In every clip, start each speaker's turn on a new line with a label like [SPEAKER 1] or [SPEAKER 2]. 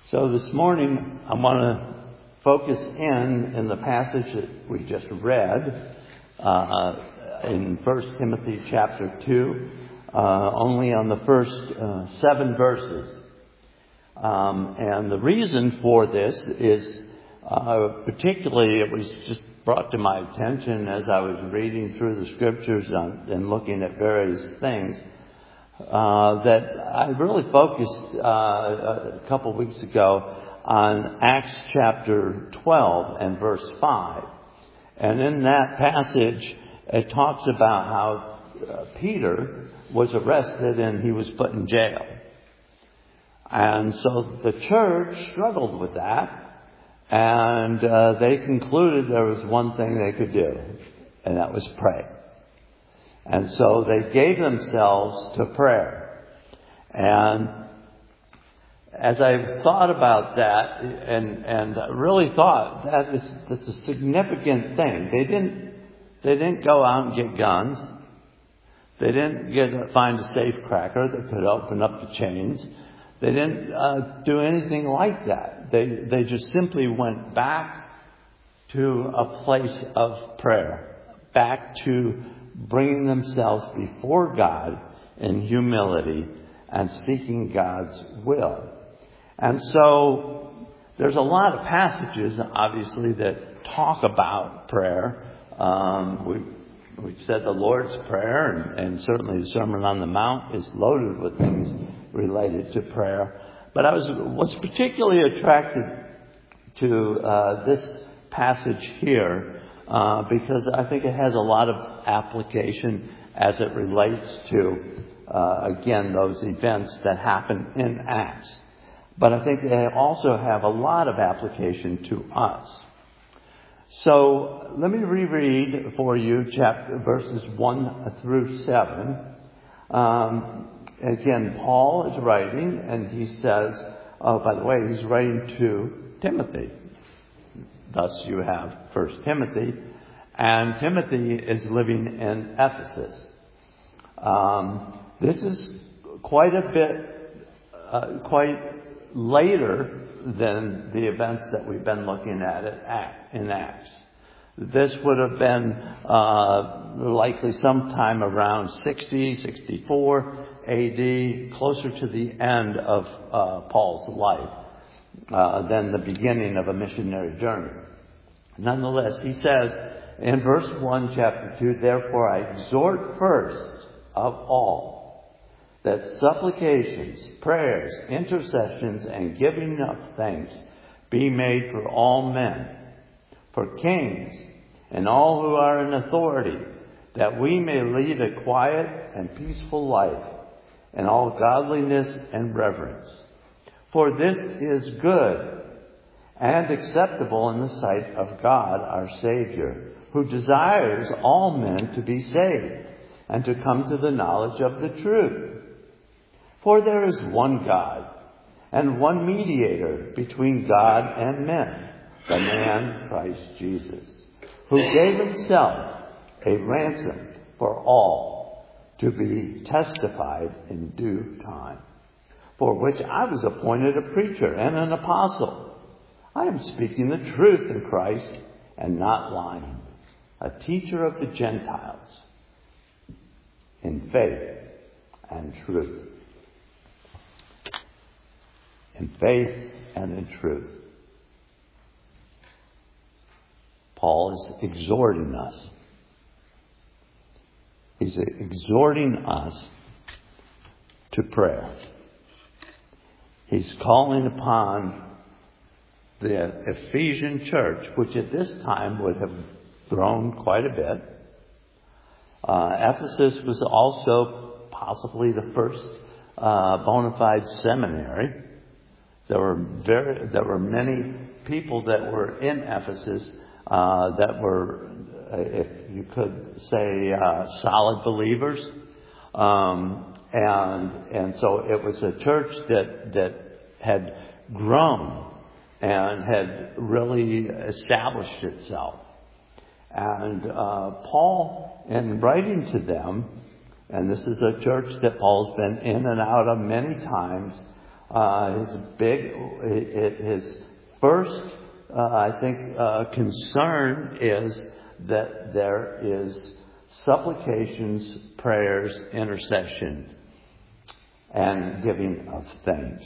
[SPEAKER 1] So this morning I want to focus in the passage that we just read in 1 Timothy chapter 2, only on the first 7 verses. And the reason for this is particularly it was just brought to my attention as I was reading through the scriptures and looking at various things. That I really focused a couple of weeks ago on Acts chapter 12 and verse 5. And in that passage, it talks about how Peter was arrested and he was put in jail. And so the church struggled with that, and they concluded there was one thing they could do, and that was pray. And so they gave themselves to prayer. And as I thought about that and really thought that's a significant thing. They didn't go out and get guns. They didn't find a safe cracker that could open up the chains. They didn't do anything like that. They just simply went back to a place of prayer, back to bringing themselves before God in humility and seeking God's will. And so there's a lot of passages, obviously, that talk about prayer. We've said the Lord's Prayer, and certainly the Sermon on the Mount is loaded with things related to prayer. But I was particularly attracted to this passage here because I think it has a lot of application as it relates to, again, those events that happen in Acts. But I think they also have a lot of application to us. So let me reread for you verses 1 through 7. Again, Paul is writing, and he says, oh, by the way, he's writing to Timothy. Thus you have 1 Timothy. And Timothy is living in Ephesus. This is quite a bit, quite later than the events that we've been looking at in Acts. This would have been likely sometime around 60, 64 AD, closer to the end of Paul's life than the beginning of a missionary journey. Nonetheless, he says in verse 1, chapter 2, therefore I exhort first of all that supplications, prayers, intercessions, and giving of thanks be made for all men, for kings, and all who are in authority, that we may lead a quiet and peaceful life in all godliness and reverence. For this is good and acceptable in the sight of God our Savior, who desires all men to be saved and to come to the knowledge of the truth. For there is one God and one mediator between God and men, the man Christ Jesus, who gave himself a ransom for all to be testified in due time, for which I was appointed a preacher and an apostle. I am speaking the truth in Christ and not lying, a teacher of the Gentiles in faith and truth. In faith and in truth. Paul is exhorting us. He's exhorting us to prayer. He's calling upon the Ephesian church, which at this time would have grown quite a bit. Ephesus was also possibly the first bona fide seminary. There were many people that were in Ephesus that were, if you could say, solid believers, and so it was a church that had grown and had really established itself. And Paul, in writing to them, and this is a church that Paul's been in and out of many times, His first, concern is that there is supplications, prayers, intercession, and giving of thanks.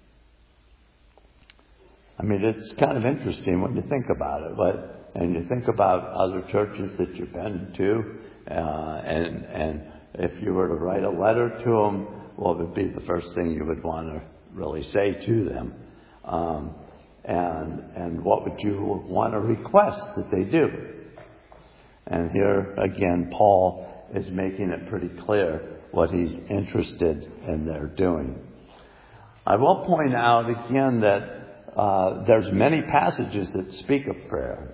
[SPEAKER 1] I mean, it's kind of interesting when you think about it, and you think about other churches that you've been to, and if you were to write a letter to them, what would be the first thing you would want to really say to them? And what would you want to request that they do? And here, again, Paul is making it pretty clear what he's interested in their doing. I will point out again that there's many passages that speak of prayer.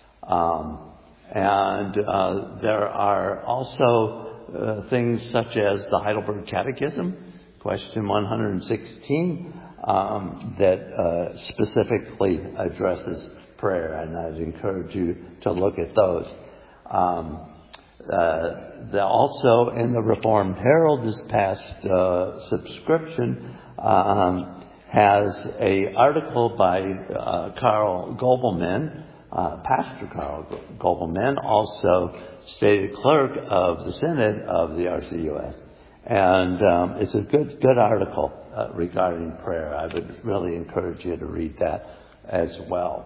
[SPEAKER 1] And there are also things such as the Heidelberg Catechism, question 116, that specifically addresses prayer, and I'd encourage you to look at those. Also in the Reformed Herald, this past subscription has an article by Karl Gobelman, Pastor Karl Gobelman, also stated clerk of the Synod of the RCUS. And it's a good article regarding prayer. I would really encourage you to read that as well.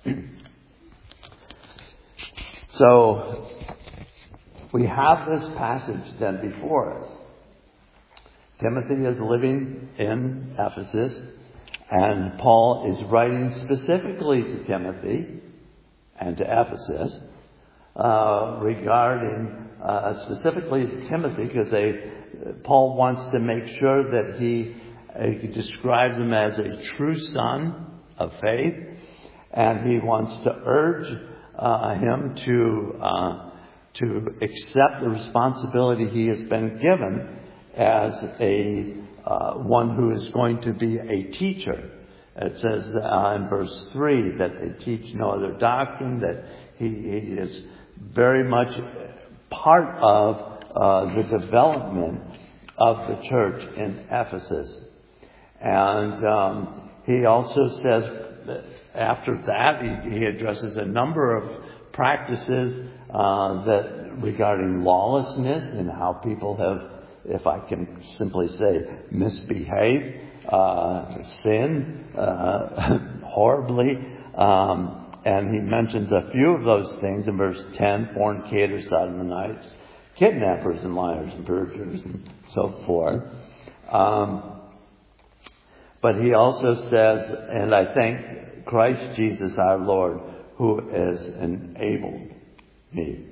[SPEAKER 1] So we have this passage then before us. Timothy is living in Ephesus, and Paul is writing specifically to Timothy and to Ephesus regarding specifically to Timothy, because Paul wants to make sure that he describes him as a true son of faith, and he wants to urge him to accept the responsibility he has been given as one who is going to be a teacher. It says in verse 3 that they teach no other doctrine, that he is very much part of the development of the church in Ephesus. And he also says that after that he addresses a number of practices that regarding lawlessness and how people have, if I can simply say, misbehaved, sin horribly. And he mentions a few of those things in verse 10, fornicators, sodomites, kidnappers and liars and perjurers and so forth. But he also says, and I thank Christ Jesus our Lord, who has enabled me,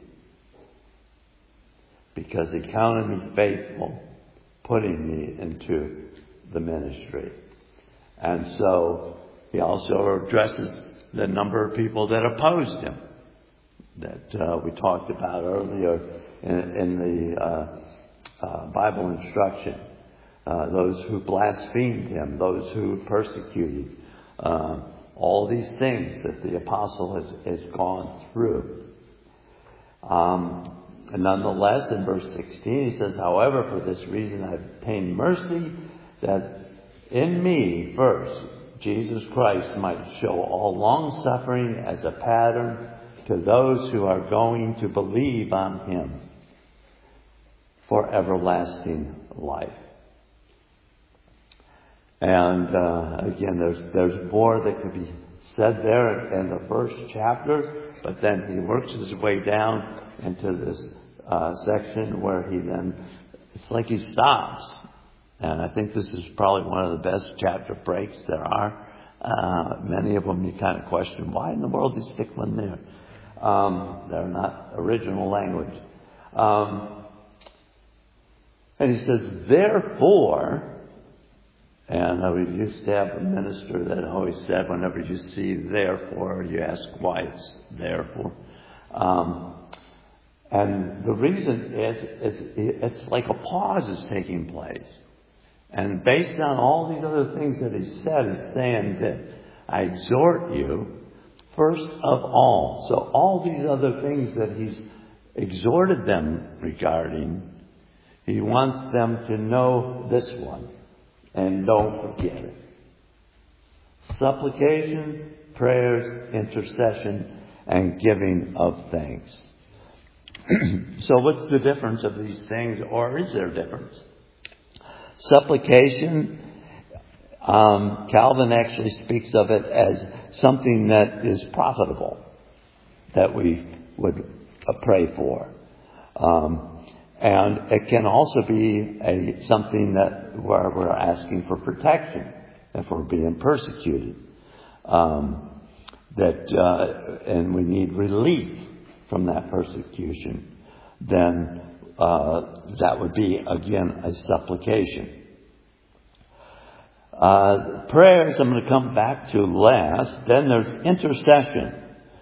[SPEAKER 1] because he counted me faithful, putting me into the ministry. And so he also addresses the number of people that opposed him, that we talked about earlier in the Bible instruction. Those who blasphemed him, those who persecuted, all these things that the apostle has gone through. And nonetheless, in verse 16, he says, however, for this reason I obtained mercy, that in me first Jesus Christ might show all long suffering as a pattern to those who are going to believe on him for everlasting life. And again, there's more that could be said there in the first chapter, but then he works his way down into this section where it's like he stops. And I think this is probably one of the best chapter breaks there are. Many of them you kind of question, why in the world did he stick one there? They're not original language. And he says, therefore, and we used to have a minister that always said, whenever you see therefore, you ask why it's therefore. And the reason is it's like a pause is taking place. And based on all these other things that he said, he's saying that I exhort you, first of all. So all these other things that he's exhorted them regarding, he wants them to know this one. And don't forget it. Supplication, prayers, intercession, and giving of thanks. So what's the difference of these things, or is there a difference? Supplication, Calvin actually speaks of it as something that is profitable, that we would pray for. And it can also be something that where we're asking for protection if we're being persecuted. And we need relief from that persecution, then that would be, again, a supplication. Prayers I'm going to come back to last. Then there's intercession.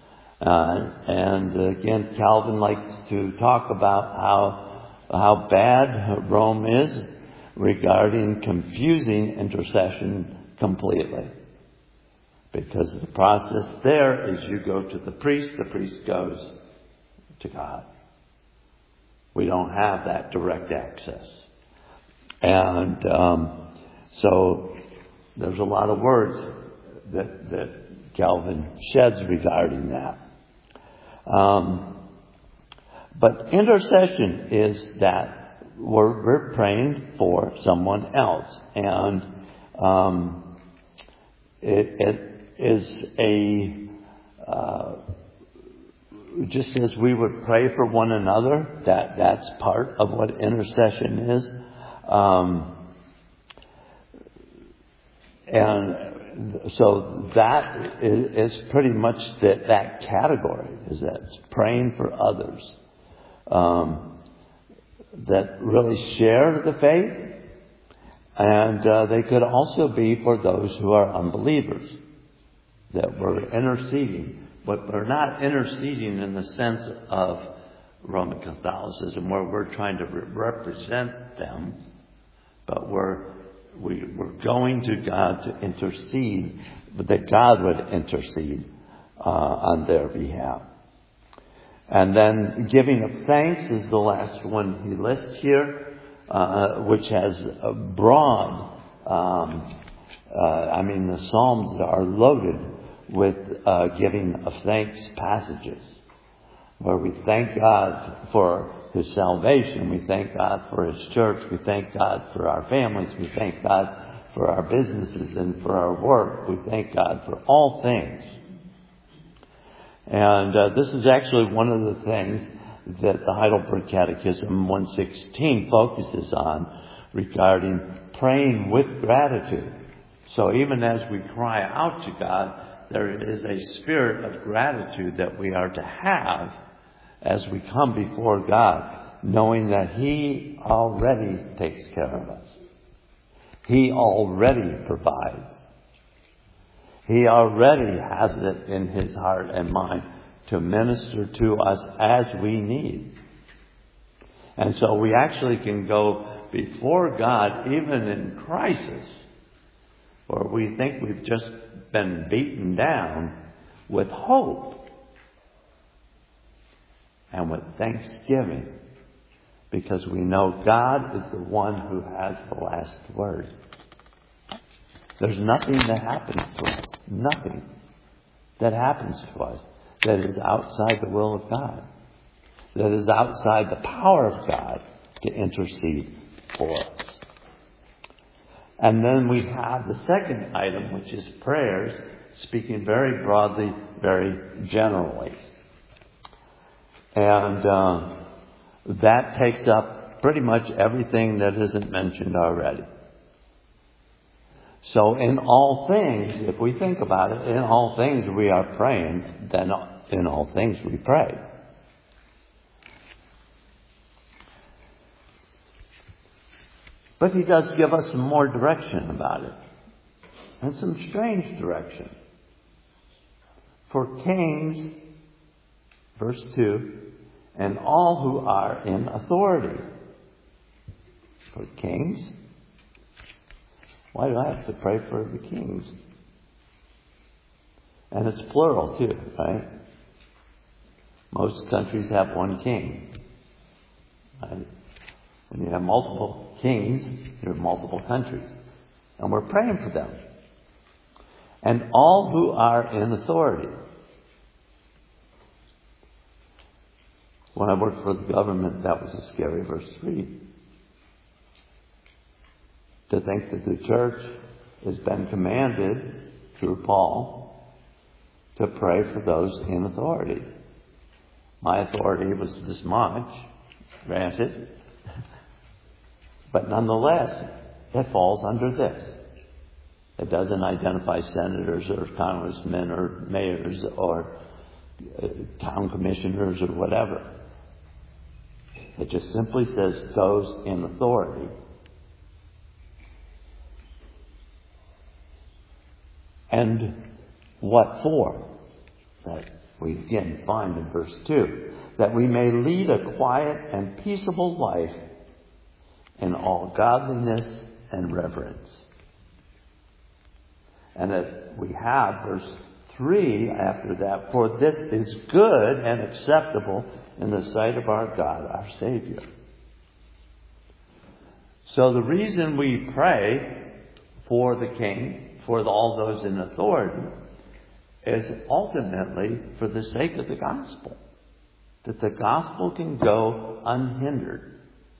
[SPEAKER 1] And again, Calvin likes to talk about how bad Rome is regarding confusing intercession completely. Because the process there is you go to the priest goes to God. We don't have that direct access. And so there's a lot of words that Calvin sheds regarding that. But intercession is that we're praying for someone else. And it is just as we would pray for one another, that's part of what intercession is. And so that is pretty much that category, is that it's praying for others that really share the faith. And they could also be for those who are unbelievers, that we're interceding. But we're not interceding in the sense of Roman Catholicism, where we're trying to represent them, but we're going to God to intercede, but that God would intercede on their behalf. And then giving of thanks is the last one he lists here, which has a broad, the Psalms are loaded with giving of thanks passages, where we thank God for His salvation, we thank God for His church, we thank God for our families, we thank God for our businesses and for our work, we thank God for all things. And this is actually one of the things that the Heidelberg Catechism 116 focuses on regarding praying with gratitude. So even as we cry out to God, there is a spirit of gratitude that we are to have as we come before God, knowing that He already takes care of us. He already provides. He already has it in His heart and mind to minister to us as we need. And so we actually can go before God even in crisis, where we think we've just been beaten down, with hope and with thanksgiving, because we know God is the one who has the last word. There's nothing that happens to us, nothing that happens to us that is outside the will of God, that is outside the power of God to intercede for us. And then we have the second item, which is prayers, speaking very broadly, very generally. And that takes up pretty much everything that isn't mentioned already. So in all things, if we think about it, in all things we are praying, then in all things we pray. But he does give us some more direction about it. And some strange direction. For kings, verse 2, and all who are in authority. For kings? Why do I have to pray for the kings? And it's plural too, right? Most countries have one king. Right? When you have multiple kings, you have multiple countries. And we're praying for them. and all who are in authority. When I worked for the government, that was a scary verse 3. To think that the church has been commanded, through Paul, to pray for those in authority. My authority was this much, granted, but nonetheless, it falls under this. It doesn't identify senators or congressmen or mayors or town commissioners or whatever. It just simply says those in authority. And what for? That we again find in verse 2. That we may lead a quiet and peaceable life in all godliness and reverence. And that we have verse 3 after that. For this is good and acceptable in the sight of our God, our Savior. So the reason we pray for the king, for all those in authority, is ultimately for the sake of the gospel. That the gospel can go unhindered.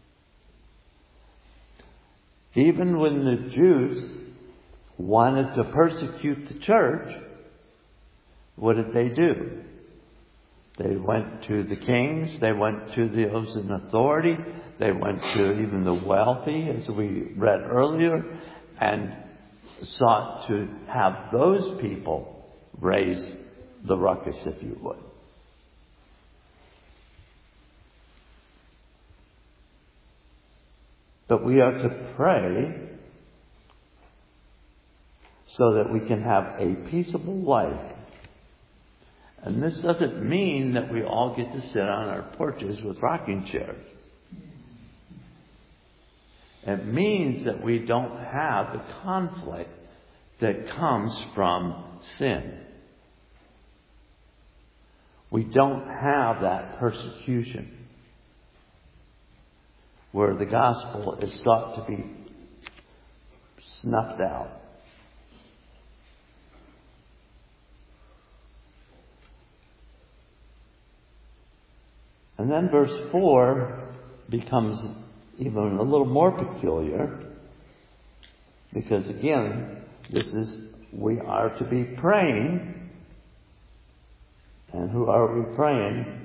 [SPEAKER 1] Even when the Jews wanted to persecute the church, what did they do? They went to the kings, they went to those in authority, they went to even the wealthy, as we read earlier, and sought to have those people raise the ruckus, if you would. But we are to pray so that we can have a peaceable life. And this doesn't mean that we all get to sit on our porches with rocking chairs. It means that we don't have the conflict that comes from sin. We don't have that persecution where the gospel is thought to be snuffed out. And then verse 4 becomes even a little more peculiar, because again, we are to be praying. And who are we praying?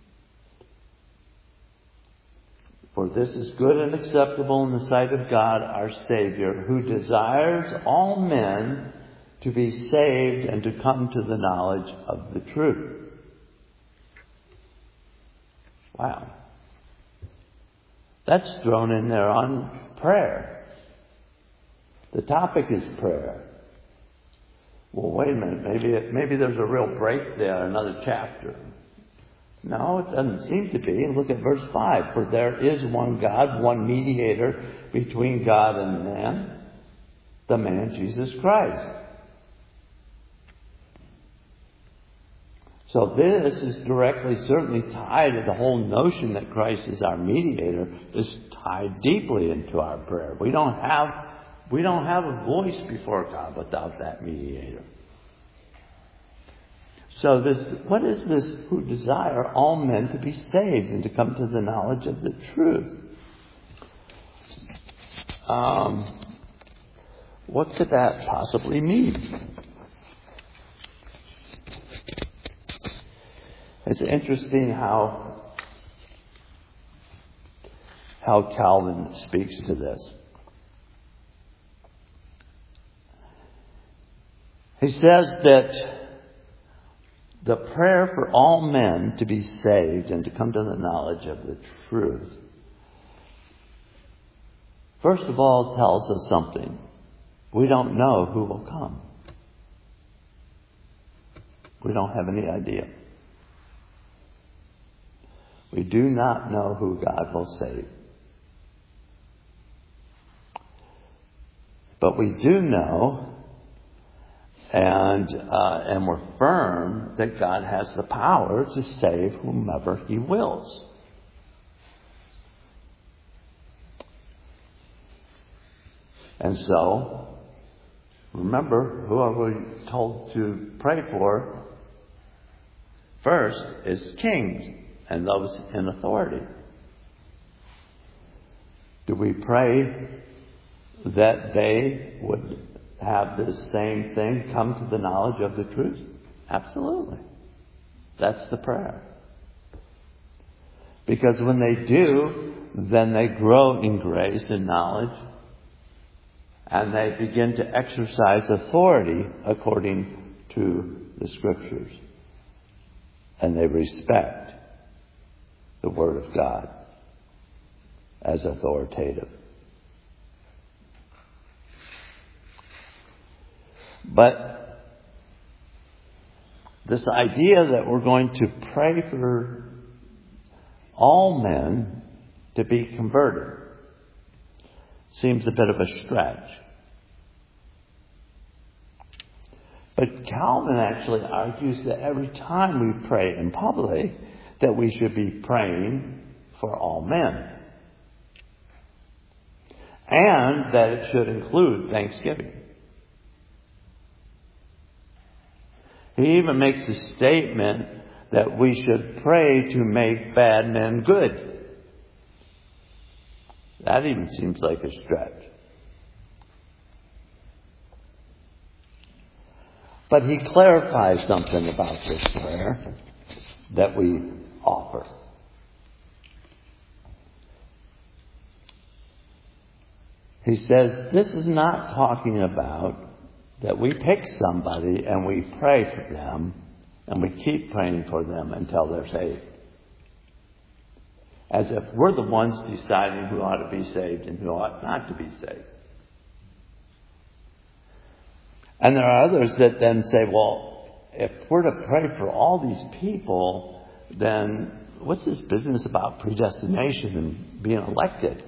[SPEAKER 1] For this is good and acceptable in the sight of God our Savior, who desires all men to be saved and to come to the knowledge of the truth. Wow. That's thrown in there on prayer. The topic is prayer. Well, wait a minute. Maybe there's a real break there, another chapter. No, it doesn't seem to be. Look at verse 5. For there is one God, one mediator between God and man, the man Jesus Christ. So this is directly, certainly tied to the whole notion that Christ is our mediator, is tied deeply into our prayer. We don't have a voice before God without that mediator. So what is this? Who desire all men to be saved and to come to the knowledge of the truth? What could that possibly mean? It's interesting how Calvin speaks to this. He says that the prayer for all men to be saved and to come to the knowledge of the truth, first of all, tells us something. We don't know who will come. We don't have any idea. We do not know who God will save. But we do know, and we're firm, that God has the power to save whomever He wills. And so, remember, who are we told to pray for? First is kings and those in authority. Do we pray that they would have this same thing, come to the knowledge of the truth? Absolutely. That's the prayer. Because when they do, then they grow in grace and knowledge, and they begin to exercise authority according to the Scriptures. And they respect the Word of God as authoritative. But this idea that we're going to pray for all men to be converted seems a bit of a stretch. But Calvin actually argues that every time we pray in public, that we should be praying for all men. And that it should include thanksgiving. He even makes a statement that we should pray to make bad men good. That even seems like a stretch. But he clarifies something about this prayer that we offer. He says this is not talking about that we pick somebody and we pray for them and we keep praying for them until they're saved. As if we're the ones deciding who ought to be saved and who ought not to be saved. And there are others that then say, well, if we're to pray for all these people, then what's this business about predestination and being elected?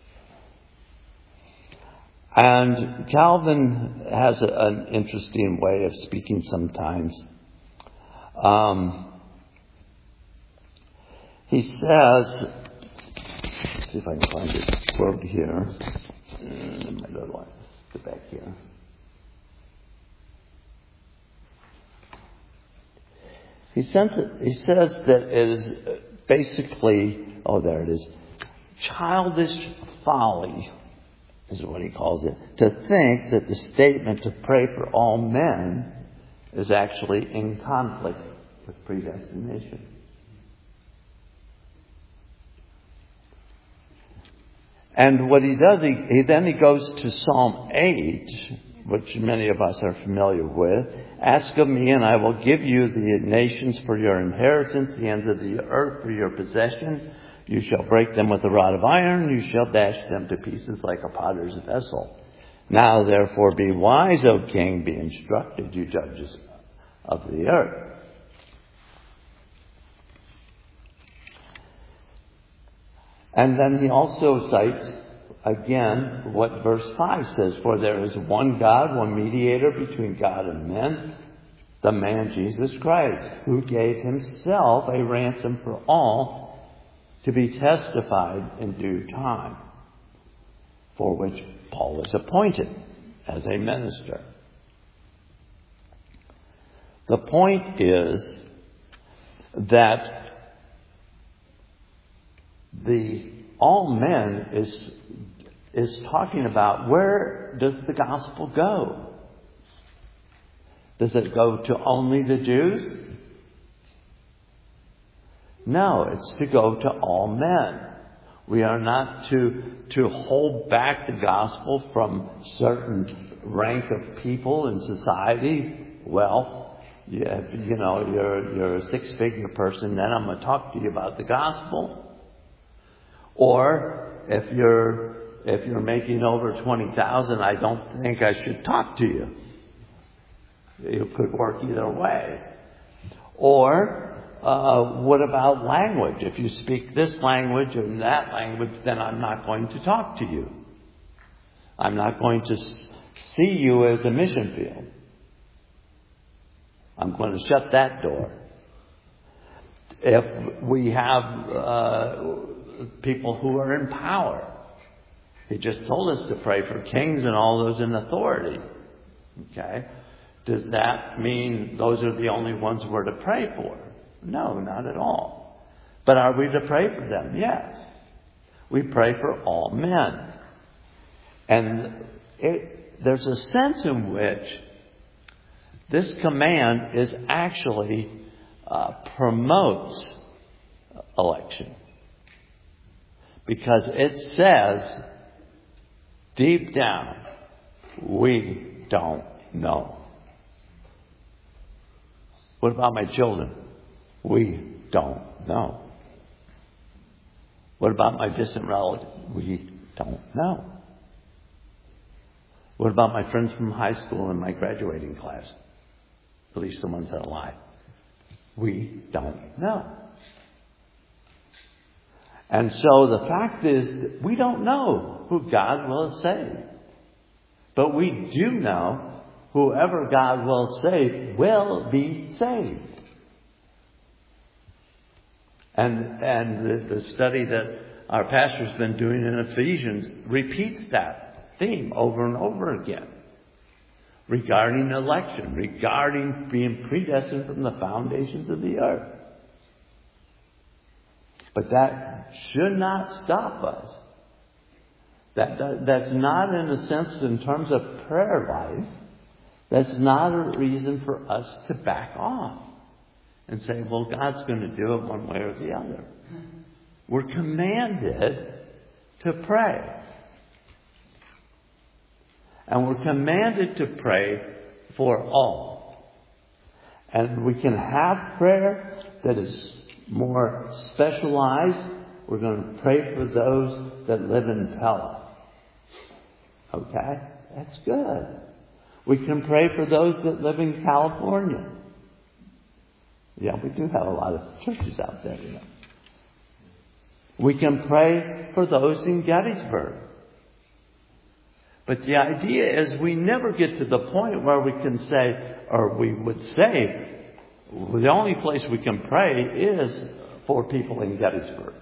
[SPEAKER 1] And Calvin has an interesting way of speaking sometimes. He says, let's see if I can find this quote here. Go back here. He says that it is basically, there it is, childish folly is what he calls it, to think that the statement to pray for all men is actually in conflict with predestination. And what he does, he goes to Psalm 8, which many of us are familiar with. Ask of me, and I will give you the nations for your inheritance, the ends of the earth for your possession. You shall break them with a rod of iron. You shall dash them to pieces like a potter's vessel. Now, therefore, be wise, O king. Be instructed, you judges of the earth. And then he also cites, again, what verse 5 says. For there is one God, one mediator between God and men, the man Jesus Christ, who gave himself a ransom for all, to be testified in due time, for which Paul is appointed as a minister. The point is that the all men is talking about, where does the gospel go? Does it go to only the Jews? No, it's to go to all men. We are not to hold back the gospel from certain rank of people in society, wealth. If you're a six-figure person, then I'm going to talk to you about the gospel. Or if you're making over 20,000, I don't think I should talk to you. It could work either way. Or what about language? If you speak this language and that language, then I'm not going to talk to you. I'm not going to see you as a mission field. I'm going to shut that door. If we have people who are in power, he just told us to pray for kings and all those in authority. Okay? Does that mean those are the only ones we're to pray for? No, not at all. But are we to pray for them? Yes. We pray for all men. And there's a sense in which this command is actually promotes election. Because it says, deep down, we don't know. What about my children? We don't know. What about my distant relative? We don't know. What about my friends from high school and my graduating class? At least the ones that are alive. We don't know. And so the fact is, that we don't know who God will save. But we do know whoever God will save will be saved. And the study that our pastor's been doing in Ephesians repeats that theme over and over again. Regarding election, regarding being predestined from the foundations of the earth. But that should not stop us. That's not, in a sense, in terms of prayer life, that's not a reason for us to back off and say, well, God's going to do it one way or the other. We're commanded to pray. And we're commanded to pray for all. And we can have prayer that is more specialized. We're going to pray for those that live in Pella. Okay? That's good. We can pray for those that live in California. Yeah, we do have a lot of churches out there, you know. We can pray for those in Gettysburg. But the idea is we never get to the point where we can say, or we would say, the only place we can pray is for people in Gettysburg.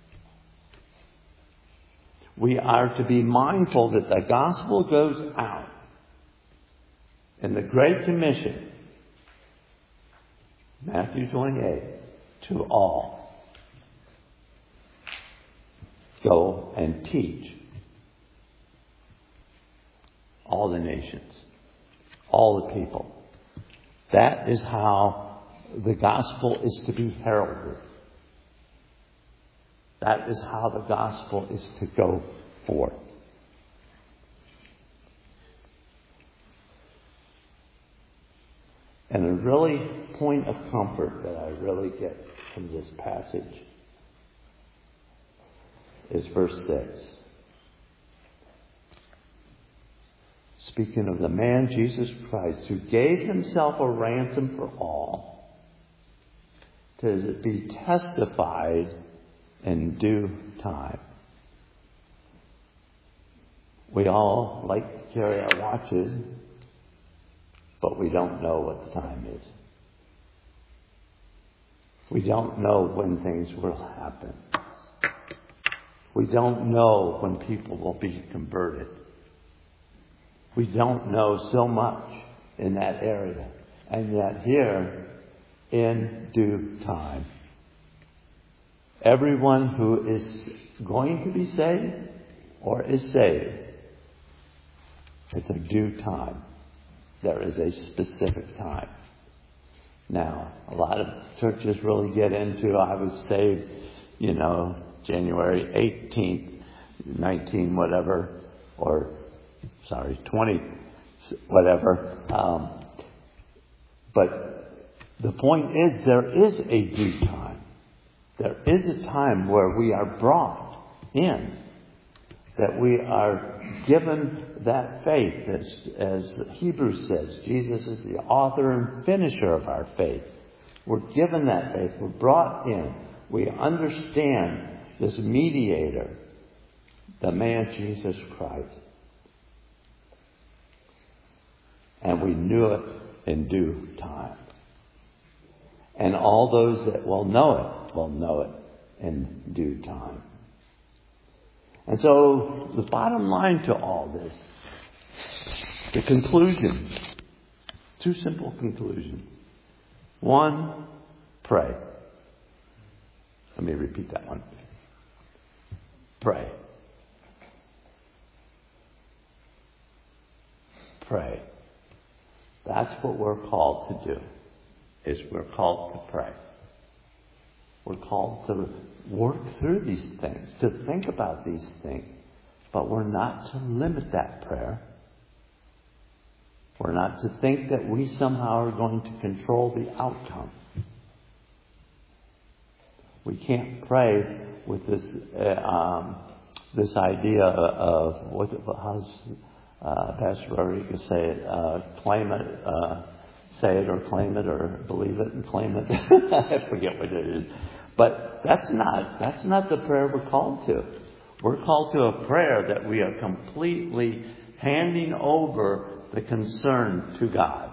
[SPEAKER 1] We are to be mindful that the gospel goes out in the Great Commission, Matthew 28, to all. Go and teach all the nations, all the people. That is how the gospel is to be heralded. That is how the gospel is to go forth. And a really point of comfort that I really get from this passage is verse 6. Speaking of the man Jesus Christ, who gave himself a ransom for all, to be testified in due time. We all like to carry our watches, but we don't know what the time is. We don't know when things will happen. We don't know when people will be converted. We don't know so much in that area. And yet here, in due time, everyone who is going to be saved or is saved, it's a due time. There is a specific time. Now, a lot of churches really get into, I was saved, January 18th, 19 whatever, or 20 whatever. But the point is, there is a due time. There is a time where we are brought in, that we are given that faith. As Hebrews says, Jesus is the author and finisher of our faith. We're given that faith. We're brought in. We understand this mediator, the man Jesus Christ. And we knew it in due time. And all those that will know it in due time. And so the bottom line to all this The conclusion. 2 simple conclusions. 1, pray. Let me repeat that one. Pray. Pray. That's what we're called to do. Is we're called to pray. We're called to work through these things, to think about these things. But we're not to limit that prayer. We're not to think that we somehow are going to control the outcome. We can't pray with this this idea of how's Pastor Rodriguez say it? Claim it, say it or claim it, or believe it and claim it. I forget what it is, but that's not the prayer we're called to. We're called to a prayer that we are completely handing over the concern to God.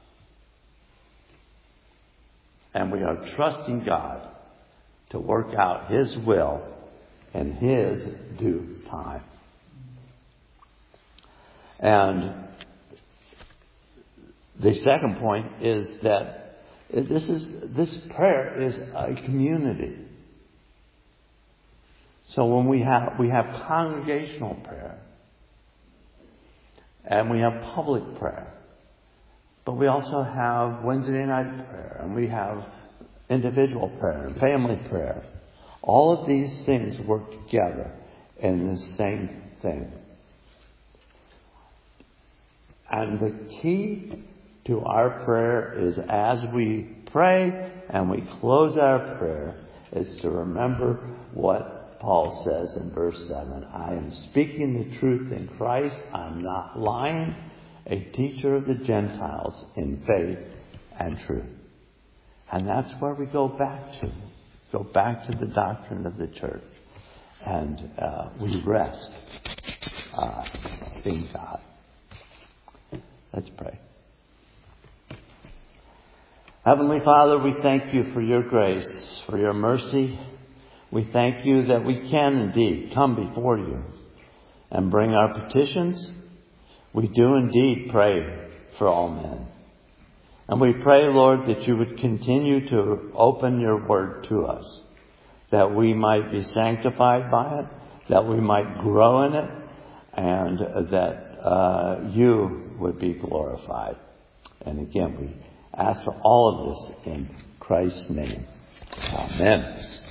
[SPEAKER 1] And we are trusting God to work out His will in His due time. And the second point is that this prayer is a community. So when we have congregational prayer, and we have public prayer, but we also have Wednesday night prayer, and we have individual prayer and family prayer. All of these things work together in the same thing. And the key to our prayer is, as we pray and we close our prayer, is to remember what Paul says in verse 7. I am speaking the truth in Christ. I'm not lying. A teacher of the Gentiles in faith and truth. And that's where we go back to. Go back to the doctrine of the church. And we rest in God. Let's pray. Heavenly Father, we thank you for your grace, for your mercy. We thank you that we can indeed come before you and bring our petitions. We do indeed pray for all men. And we pray, Lord, that you would continue to open your word to us, that we might be sanctified by it, that we might grow in it, and that you would be glorified. And again, we ask for all of this in Christ's name. Amen.